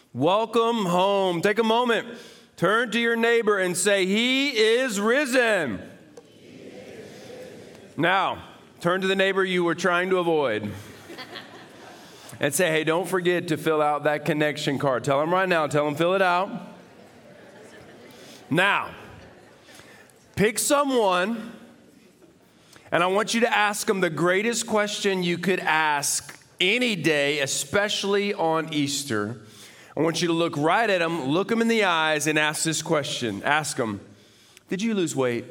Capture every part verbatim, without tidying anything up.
Welcome home. Take a moment, turn to your neighbor and say, He is risen. He is risen. Now, turn to the neighbor you were trying to avoid and say, hey, don't forget to fill out that connection card. Tell them right now, tell them fill it out. Now, pick someone, and I want you to ask them the greatest question you could ask any day, especially on Easter. I want you to look right at them, look them in the eyes, and ask this question. Ask them, did you lose weight?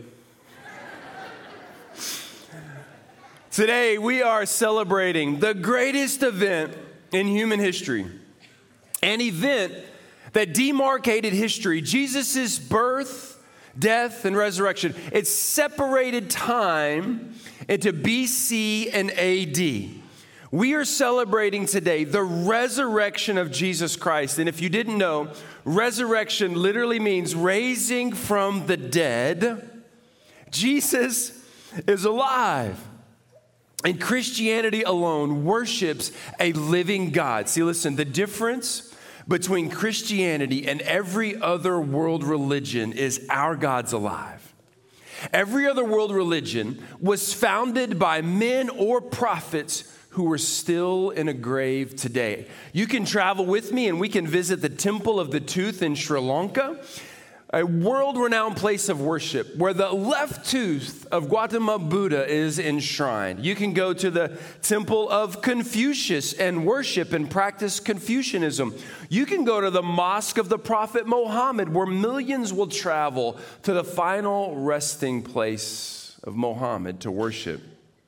Today, we are celebrating the greatest event in human history, an event that demarcated history, Jesus' birth, death, and resurrection. It separated time into B C and A D. We are celebrating today the resurrection of Jesus Christ. And if you didn't know, resurrection literally means raising from the dead. Jesus is alive. And Christianity alone worships a living God. See, listen, the difference between Christianity and every other world religion is our God's alive. Every other world religion was founded by men or prophets who are still in a grave today. You can travel with me and we can visit the Temple of the Tooth in Sri Lanka, a world-renowned place of worship where the left tooth of Gautama Buddha is enshrined. You can go to the Temple of Confucius and worship and practice Confucianism. You can go to the Mosque of the Prophet Muhammad, where millions will travel to the final resting place of Muhammad to worship.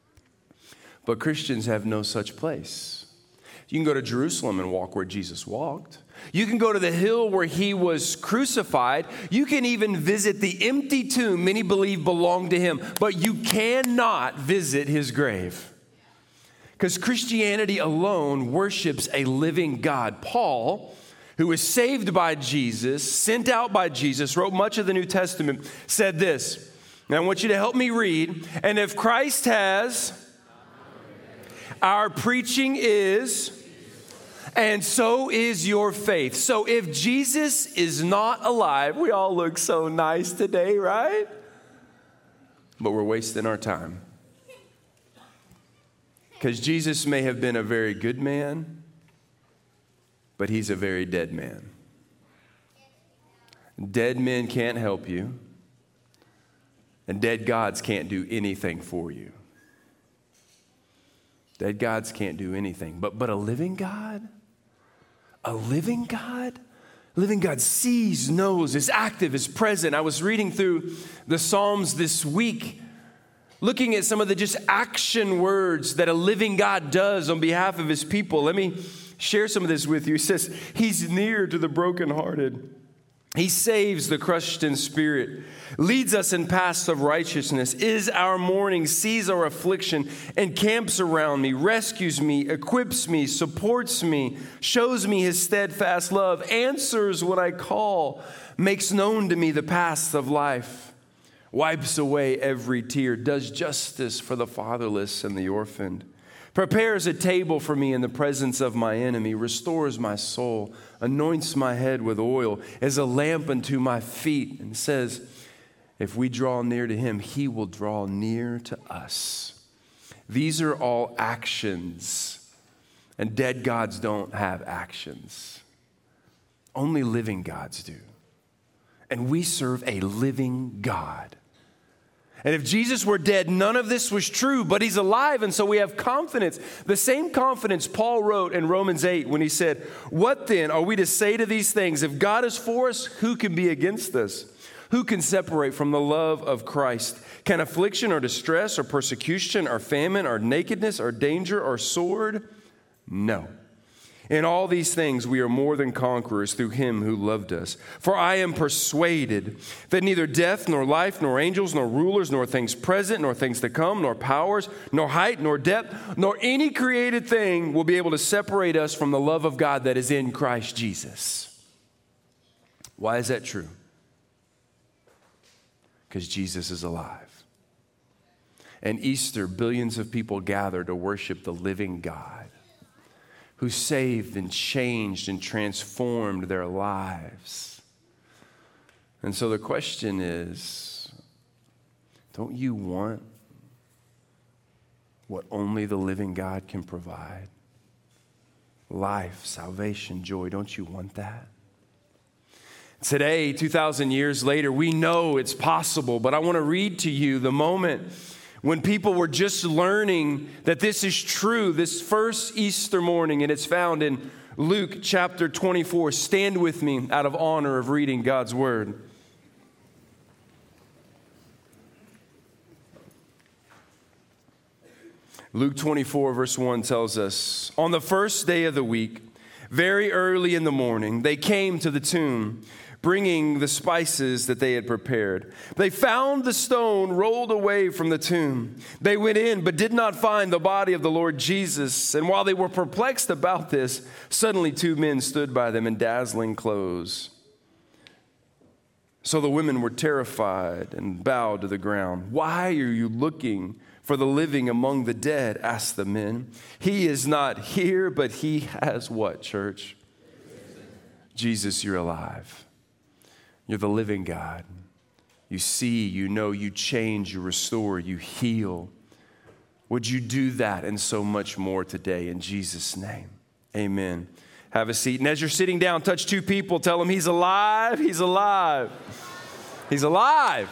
But Christians have no such place. You can go to Jerusalem and walk where Jesus walked. You can go to the hill where he was crucified. You can even visit the empty tomb many believe belonged to him, but you cannot visit his grave. Because Christianity alone worships a living God. Paul, who was saved by Jesus, sent out by Jesus, wrote much of the New Testament, said this. Now I want you to help me read. And if Christ has, our preaching is, and so is your faith. So if Jesus is not alive, we all look so nice today, right? But we're wasting our time. Because Jesus may have been a very good man, but he's a very dead man. Dead men can't help you, and dead gods can't do anything for you. Dead gods can't do anything, but but a living God, a living God, a living God sees, knows, is active, is present. I was reading through the Psalms this week, looking at some of the just action words that a living God does on behalf of his people. Let me share some of this with you. It says, he's near to the brokenhearted. He saves the crushed in spirit, leads us in paths of righteousness, is our mourning, sees our affliction, encamps around me, rescues me, equips me, supports me, shows me his steadfast love, answers when I call, makes known to me the paths of life, wipes away every tear, does justice for the fatherless and the orphaned, prepares a table for me in the presence of my enemy, restores my soul, anoints my head with oil, is a lamp unto my feet, and says, if we draw near to him, he will draw near to us. These are all actions, and dead gods don't have actions. Only living gods do. And we serve a living God. And if Jesus were dead, none of this was true, but he's alive, and so we have confidence. The same confidence Paul wrote in Romans eight when he said, what then are we to say to these things? If God is for us, who can be against us? Who can separate from the love of Christ? Can affliction or distress or persecution or famine or nakedness or danger or sword? No. In all these things we are more than conquerors through him who loved us. For I am persuaded that neither death, nor life, nor angels, nor rulers, nor things present, nor things to come, nor powers, nor height, nor depth, nor any created thing will be able to separate us from the love of God that is in Christ Jesus. Why is that true? Because Jesus is alive. And Easter, billions of people gather to worship the living God who saved and changed and transformed their lives. And so the question is, don't you want what only the living God can provide? Life, salvation, joy. Don't you want that? Today, two thousand years later, we know it's possible, but I want to read to you the moment when people were just learning that this is true, this first Easter morning, and it's found in Luke chapter twenty-four. Stand with me out of honor of reading God's word. Luke twenty-four, verse one tells us, on the first day of the week, very early in the morning, they came to the tomb, bringing the spices that they had prepared. They found the stone rolled away from the tomb. They went in, but did not find the body of the Lord Jesus. And while they were perplexed about this, suddenly two men stood by them in dazzling clothes. So the women were terrified and bowed to the ground. Why are you looking for the living among the dead? Asked the men. He is not here, but he has what, church? Jesus, you're alive. You're the living God. You see, you know, you change, you restore, you heal. Would you do that and so much more today in Jesus' name? Amen. Have a seat. And as you're sitting down, touch two people. Tell them he's alive. He's alive. He's alive.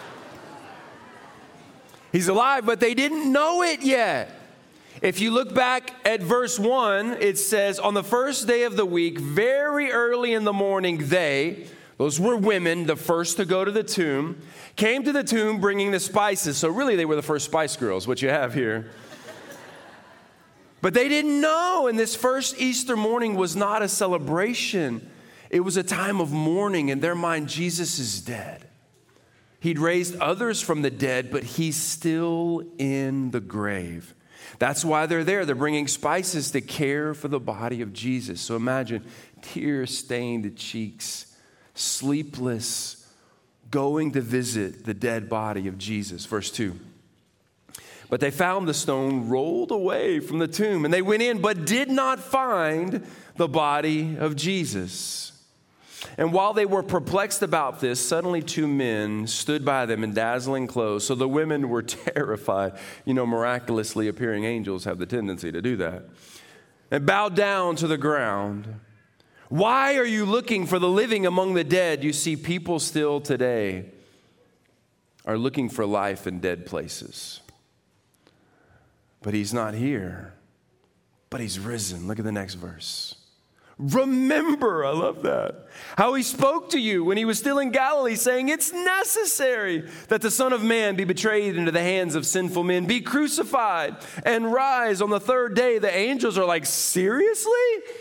He's alive, but they didn't know it yet. If you look back at verse one, it says, on the first day of the week, very early in the morning, they, those were women, the first to go to the tomb, came to the tomb bringing the spices. So really, they were the first Spice Girls, what you have here. But they didn't know, and this first Easter morning was not a celebration. It was a time of mourning. In their mind, Jesus is dead. He'd raised others from the dead, but he's still in the grave. That's why they're there. They're bringing spices to care for the body of Jesus. So imagine tear-stained cheeks, sleepless, going to visit the dead body of Jesus. Verse two. But they found the stone rolled away from the tomb, and they went in, but did not find the body of Jesus. And while they were perplexed about this, suddenly two men stood by them in dazzling clothes. So the women were terrified. You know, miraculously appearing angels have the tendency to do that. And bowed down to the ground. Why are you looking for the living among the dead? You see, people still today are looking for life in dead places. But he's not here, but he's risen. Look at the next verse. Remember, I love that, how he spoke to you when he was still in Galilee, saying, it's necessary that the Son of Man be betrayed into the hands of sinful men, be crucified, and rise on the third day. The angels are like, seriously?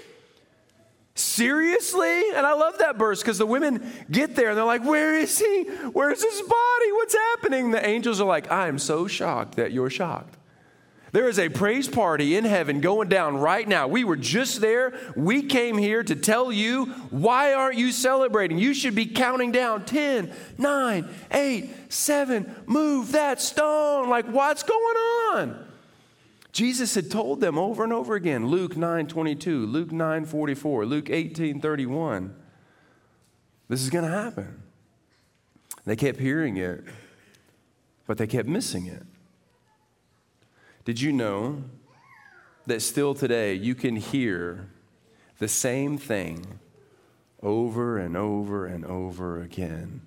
Seriously? And I love that verse because the women get there and they're like, where is he? Where's his body? What's happening? The angels are like, I am so shocked that you're shocked. There is a praise party in heaven going down right now. We were just there. We came here to tell you, why aren't you celebrating? You should be counting down ten, nine, eight, seven, move that stone. Like, what's going on? Jesus had told them over and over again, Luke nine twenty-two, Luke nine forty-four, Luke eighteen thirty-one. This is going to happen. They kept hearing it, but they kept missing it. Did you know that still today you can hear the same thing over and over and over again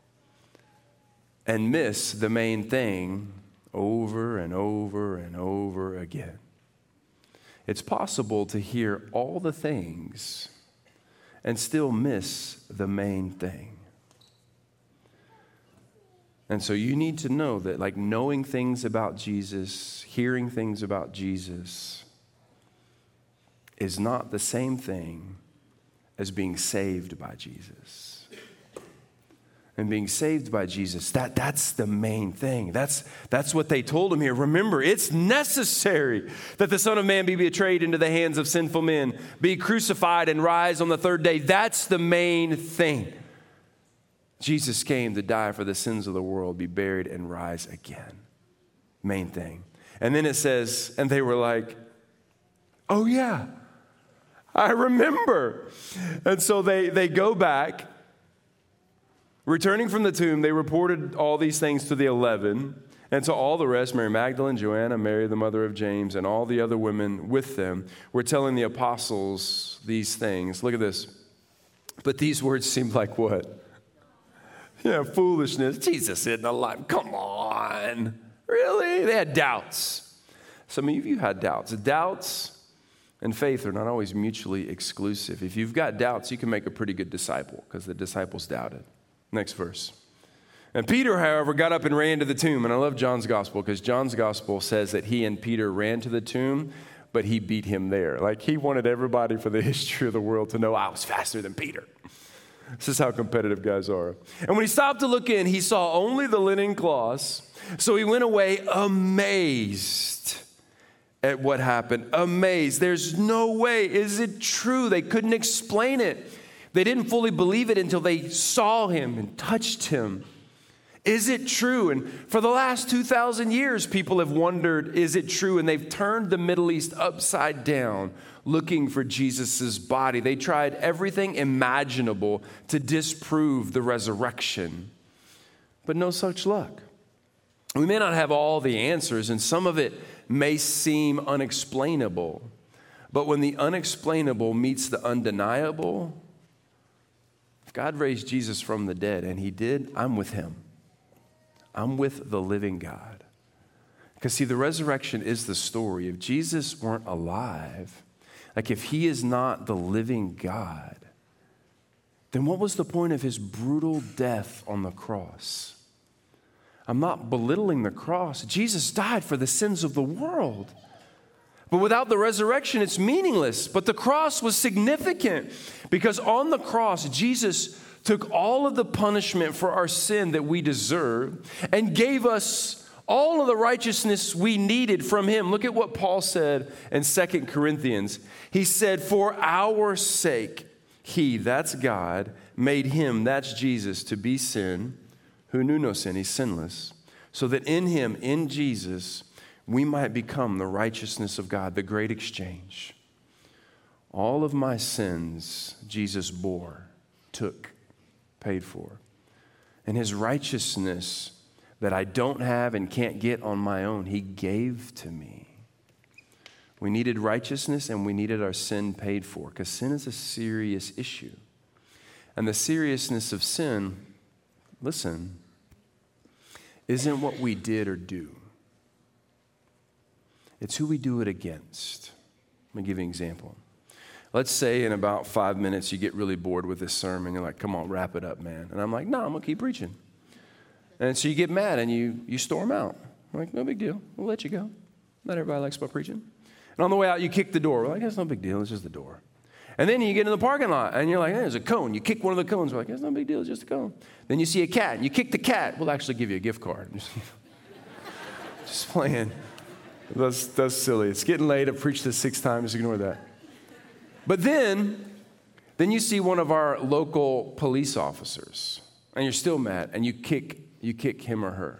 and miss the main thing over and over and over again? It's possible to hear all the things and still miss the main thing. And so you need to know that, like, knowing things about Jesus, hearing things about Jesus is not the same thing as being saved by Jesus. And being saved by Jesus, that, that's the main thing. That's, that's what they told him here. Remember, it's necessary that the Son of Man be betrayed into the hands of sinful men, be crucified and rise on the third day. That's the main thing. Jesus came to die for the sins of the world, be buried, and rise again. Main thing. And then it says, and they were like, oh yeah, I remember. And so they, they go back. Returning from the tomb, they reported all these things to the eleven and to all the rest. Mary Magdalene, Joanna, Mary, the mother of James, and all the other women with them were telling the apostles these things. Look at this. But these words seemed like what? Yeah, foolishness. Jesus isn't alive. Come on. Really? They had doubts. Some of you had doubts. Doubts and faith are not always mutually exclusive. If you've got doubts, you can make a pretty good disciple because the disciples doubted. Next verse. And Peter, however, got up and ran to the tomb. And I love John's gospel because John's gospel says that he and Peter ran to the tomb, but he beat him there. Like he wanted everybody for the history of the world to know I was faster than Peter. This is how competitive guys are. And when he stopped to look in, he saw only the linen cloths. So he went away amazed at what happened. Amazed. There's no way. Is it true? They couldn't explain it. They didn't fully believe it until they saw him and touched him. Is it true? And for the last two thousand years, people have wondered, is it true? And they've turned the Middle East upside down looking for Jesus' body. They tried everything imaginable to disprove the resurrection, but no such luck. We may not have all the answers, and some of it may seem unexplainable, but when the unexplainable meets the undeniable, if God raised Jesus from the dead, and he did, I'm with him. I'm with the living God. Because see, the resurrection is the story. If Jesus weren't alive, like if he is not the living God, then what was the point of his brutal death on the cross? I'm not belittling the cross. Jesus died for the sins of the world. But without the resurrection, it's meaningless. But the cross was significant because on the cross, Jesus took all of the punishment for our sin that we deserve and gave us all of the righteousness we needed from him. Look at what Paul said in Second Corinthians. He said, for our sake, he, that's God, made him, that's Jesus, to be sin, who knew no sin, he's sinless, so that in him, in Jesus, we might become the righteousness of God, the great exchange. All of my sins, Jesus bore, took, paid for. And his righteousness that I don't have and can't get on my own, he gave to me. We needed righteousness and we needed our sin paid for because sin is a serious issue. And the seriousness of sin, listen, isn't what we did or do. It's who we do it against. Let me give you an example. Let's say in about five minutes you get really bored with this sermon. You're like, come on, wrap it up, man. And I'm like, no, I'm going to keep preaching. And so you get mad and you you storm out. I'm like, no big deal. We'll let you go. Not everybody likes my preaching. And on the way out, you kick the door. We're like, that's no big deal. It's just the door. And then you get in the parking lot and you're like, hey, there's a cone. You kick one of the cones. We're like, that's no big deal. It's just a cone. Then you see a cat. You kick the cat. We'll actually give you a gift card. Just playing. That's, that's silly. It's getting late. I've preached this six times. Ignore that. But then, then you see one of our local police officers, and you're still mad, and you kick, you kick him or her.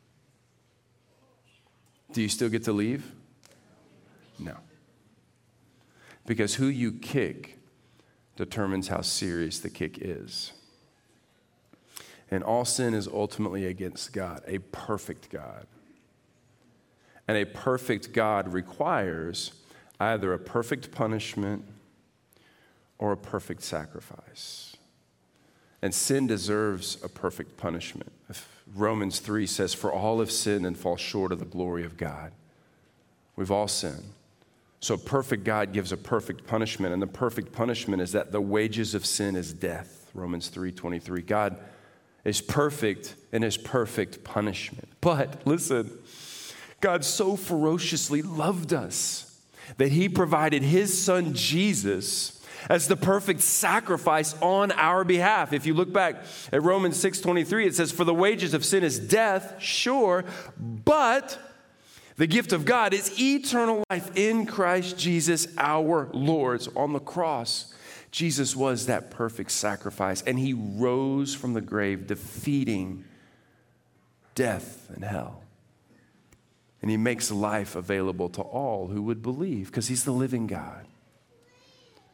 Do you still get to leave? No. Because who you kick determines how serious the kick is. And all sin is ultimately against God, a perfect God. And a perfect God requires either a perfect punishment or a perfect sacrifice. And sin deserves a perfect punishment. If Romans three says, for all have sinned and fall short of the glory of God. We've all sinned. So a perfect God gives a perfect punishment, and the perfect punishment is that the wages of sin is death. Romans three twenty-three. God is perfect in his perfect punishment. But listen, God so ferociously loved us that he provided his son Jesus as the perfect sacrifice on our behalf. If you look back at Romans six twenty-three, it says, for the wages of sin is death, sure, but the gift of God is eternal life in Christ Jesus our Lord. So on the cross, Jesus was that perfect sacrifice, and he rose from the grave, defeating death and hell. And he makes life available to all who would believe, because he's the living God.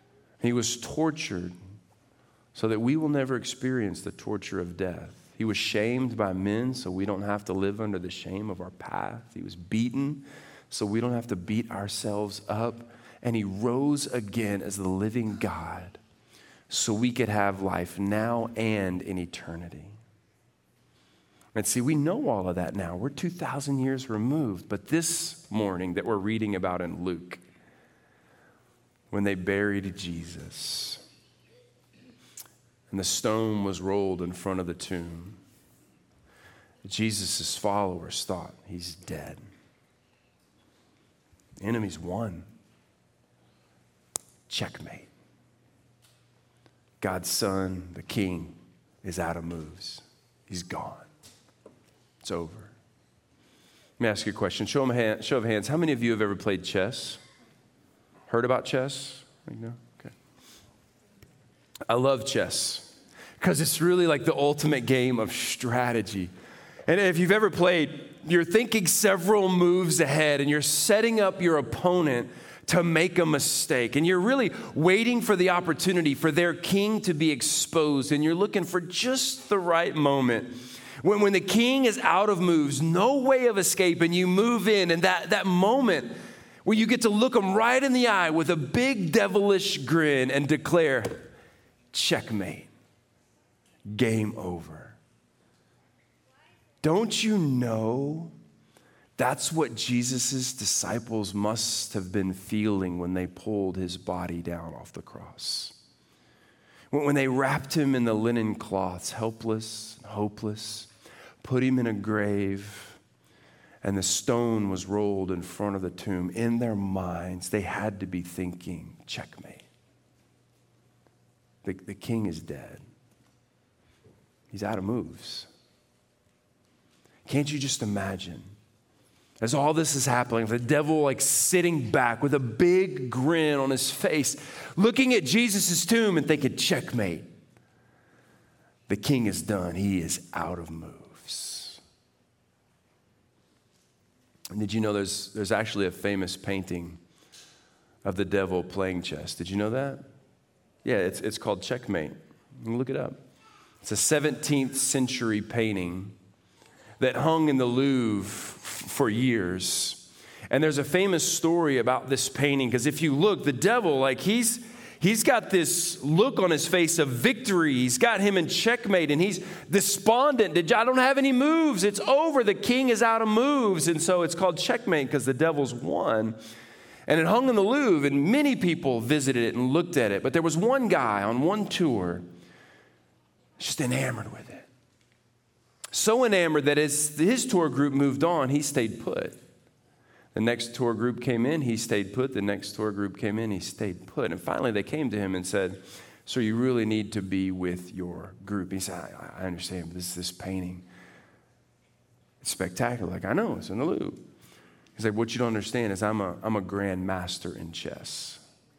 He was tortured so that we will never experience the torture of death. He was shamed by men so we don't have to live under the shame of our past. He was beaten so we don't have to beat ourselves up. And he rose again as the living God so we could have life now and in eternity. And see, we know all of that now. We're two thousand years removed. But this morning that we're reading about in Luke, when they buried Jesus and the stone was rolled in front of the tomb, Jesus' followers thought he's dead. The enemy's won. Checkmate. God's son, the king, is out of moves. He's gone. It's over. Let me ask you a question. Show, 'em a hand, show of hands. How many of you have ever played chess? Heard about chess? No? Okay. I love chess because it's really like the ultimate game of strategy. And if you've ever played, you're thinking several moves ahead and you're setting up your opponent to make a mistake. And you're really waiting for the opportunity for their king to be exposed. And you're looking for just the right moment. When, when the king is out of moves, no way of escape, and you move in, and that, that moment where you get to look them right in the eye with a big devilish grin and declare, checkmate, game over. Don't you know that's what Jesus' disciples must have been feeling when they pulled his body down off the cross? When they wrapped him in the linen cloths, helpless and hopeless, put him in a grave, and the stone was rolled in front of the tomb. In their minds, they had to be thinking, checkmate. The, the king is dead. He's out of moves. Can't you just imagine, as all this is happening, the devil like sitting back with a big grin on his face, looking at Jesus' tomb and thinking, checkmate. The king is done. He is out of moves. And did you know there's, there's actually a famous painting of the devil playing chess? Did you know that? Yeah, it's, it's called Checkmate. You can look it up. It's a seventeenth century painting that hung in the Louvre for years. And there's a famous story about this painting, because if you look, the devil, like he's he's got this look on his face of victory. He's got him in checkmate, and he's despondent. I don't have any moves. It's over. The king is out of moves. And so it's called checkmate because the devil's won. And it hung in the Louvre, and many people visited it and looked at it. But there was one guy on one tour just enamored with it. So enamored that as his tour group moved on, he stayed put. The next tour group came in, he stayed put. The next tour group came in, he stayed put. And finally they came to him and said, "Sir, you really need to be with your group." He said, I, I understand, but this is this painting. It's spectacular. Like, I know, it's in the Louvre. He's like, what you don't understand is I'm a, I'm a grand master in chess.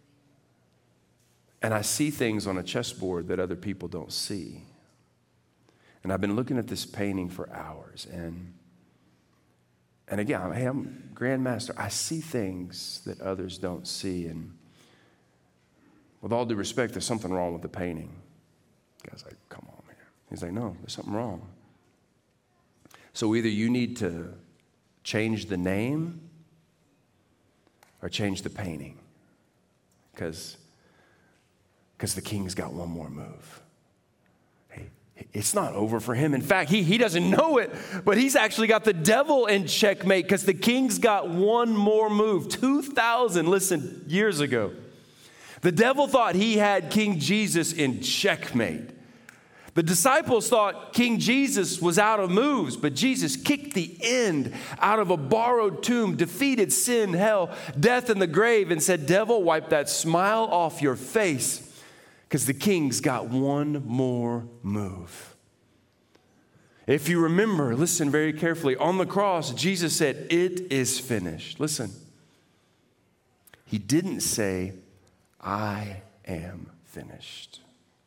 And I see things on a chessboard that other people don't see. And I've been looking at this painting for hours. And, and again, I'm, hey, I'm grand master. I see things that others don't see. And with all due respect, there's something wrong with the painting. The guy's like, come on, man. He's like, no, there's something wrong. So either you need to change the name or change the painting. Because because the king's got one more move. Hey, it's not over for him. In fact, he, he doesn't know it, but he's actually got the devil in checkmate because the king's got one more move. two thousand, listen, years ago. The devil thought he had King Jesus in checkmate. The disciples thought King Jesus was out of moves, but Jesus kicked the end out of a borrowed tomb, defeated sin, hell, death, and the grave, and said, devil, wipe that smile off your face, because the king's got one more move. If you remember, listen very carefully, on the cross, Jesus said, it is finished. Listen, he didn't say, I am finished.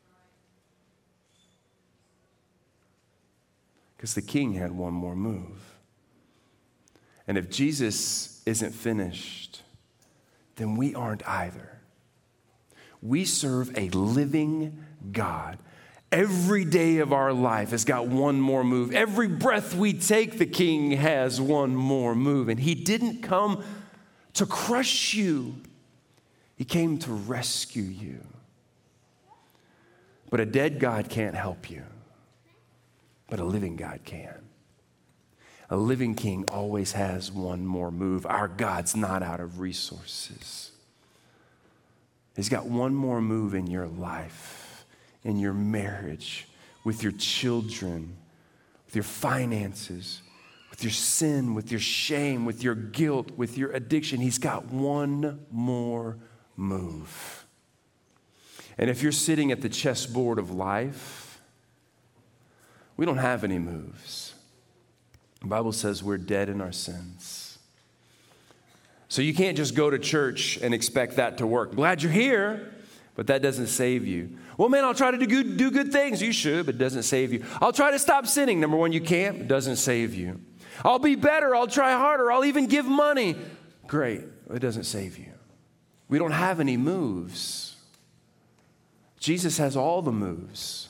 Because the king had one more move. And if Jesus isn't finished, then we aren't either. We serve a living God. Every day of our life has got one more move. Every breath we take, the King has one more move. And he didn't come to crush you. He came to rescue you. But a dead God can't help you. But a living God can. A living King always has one more move. Our God's not out of resources. He's got one more move in your life, in your marriage, with your children, with your finances, with your sin, with your shame, with your guilt, with your addiction. He's got one more move. And if you're sitting at the chessboard of life, we don't have any moves. The Bible says we're dead in our sins. So you can't just go to church and expect that to work. Glad you're here, but that doesn't save you. Well, man, I'll try to do good, do good things. You should, but it doesn't save you. I'll try to stop sinning. Number one, you can't. It doesn't save you. I'll be better. I'll try harder. I'll even give money. Great. It doesn't save you. We don't have any moves. Jesus has all the moves.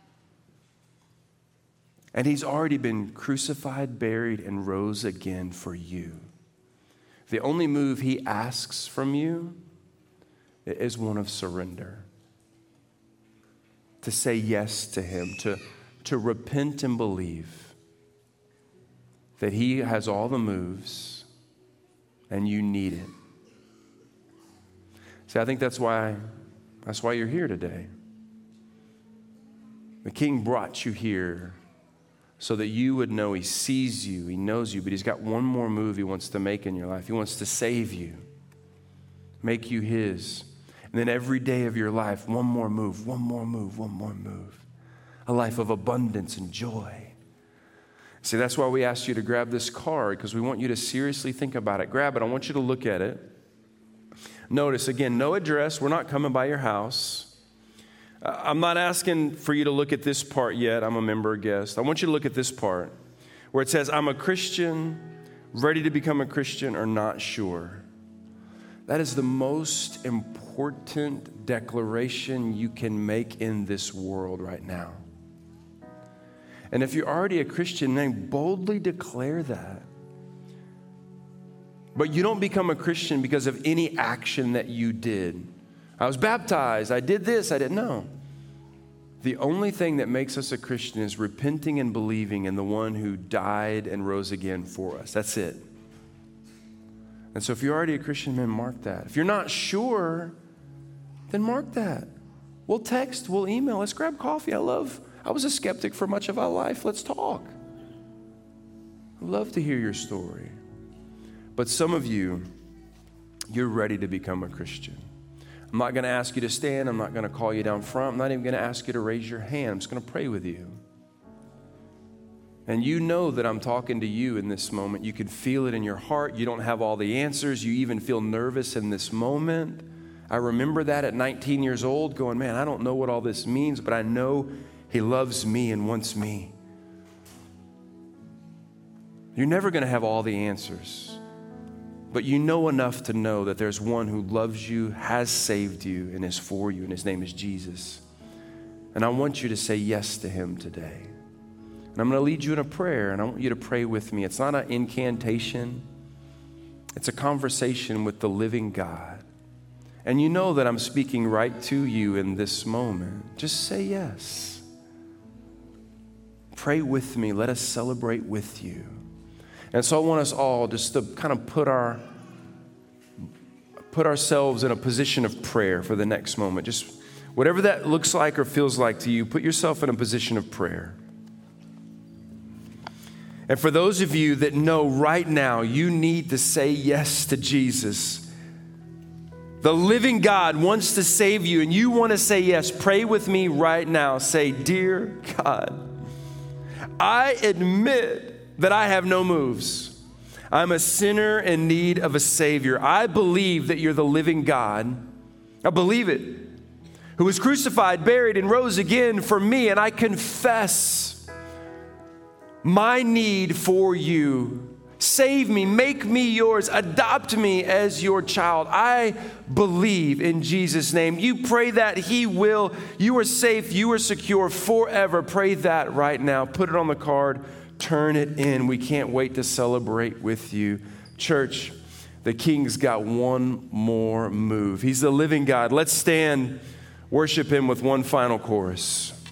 And he's already been crucified, buried, and rose again for you. The only move he asks from you is one of surrender. To say yes to him, to, to repent and believe that he has all the moves and you need it. See, I think that's why, that's why you're here today. The King brought you here so that you would know he sees you, he knows you, but he's got one more move he wants to make in your life. He wants to save you, make you his. And then every day of your life, one more move, one more move, one more move. A life of abundance and joy. See, that's why we asked you to grab this card, because we want you to seriously think about it. Grab it. I want you to look at it. Notice, again, no address. We're not coming by your house. I'm not asking for you to look at this part yet. I'm a member guest. I want you to look at this part where it says, I'm a Christian, ready to become a Christian, or not sure. That is the most important declaration you can make in this world right now. And if you're already a Christian, then boldly declare that. But you don't become a Christian because of any action that you did. I was baptized. I did this. I didn't know. The only thing that makes us a Christian is repenting and believing in the one who died and rose again for us. That's it. And so if you're already a Christian, man, mark that. If you're not sure, then mark that. We'll text, we'll email, let's grab coffee. I love, I was a skeptic for much of our life. Let's talk. I'd love to hear your story. But some of you, you're ready to become a Christian. I'm not going to ask you to stand. I'm not going to call you down front. I'm not even going to ask you to raise your hand. I'm just going to pray with you. And you know that I'm talking to you in this moment. You can feel it in your heart. You don't have all the answers. You even feel nervous in this moment. I remember that at nineteen years old going, man, I don't know what all this means, but I know he loves me and wants me. You're never going to have all the answers. But you know enough to know that there's one who loves you, has saved you, and is for you, and his name is Jesus. And I want you to say yes to him today. And I'm going to lead you in a prayer, and I want you to pray with me. It's not an incantation. It's a conversation with the living God. And you know that I'm speaking right to you in this moment. Just say yes. Pray with me. Let us celebrate with you. And so I want us all just to kind of put our put ourselves in a position of prayer for the next moment. Just whatever that looks like or feels like to you, put yourself in a position of prayer. And for those of you that know right now you need to say yes to Jesus, the living God wants to save you and you want to say yes, pray with me right now. Say, dear God, I admit that I have no moves. I'm a sinner in need of a Savior. I believe that you're the living God. I believe it. Who was crucified, buried, and rose again for me. And I confess my need for you. Save me, make me yours, adopt me as your child. I believe in Jesus' name. You pray that, he will. You are safe, you are secure forever. Pray that right now. Put it on the card, turn it in. We can't wait to celebrate with you. Church, the King's got one more move. He's the living God. Let's stand, worship him with one final chorus.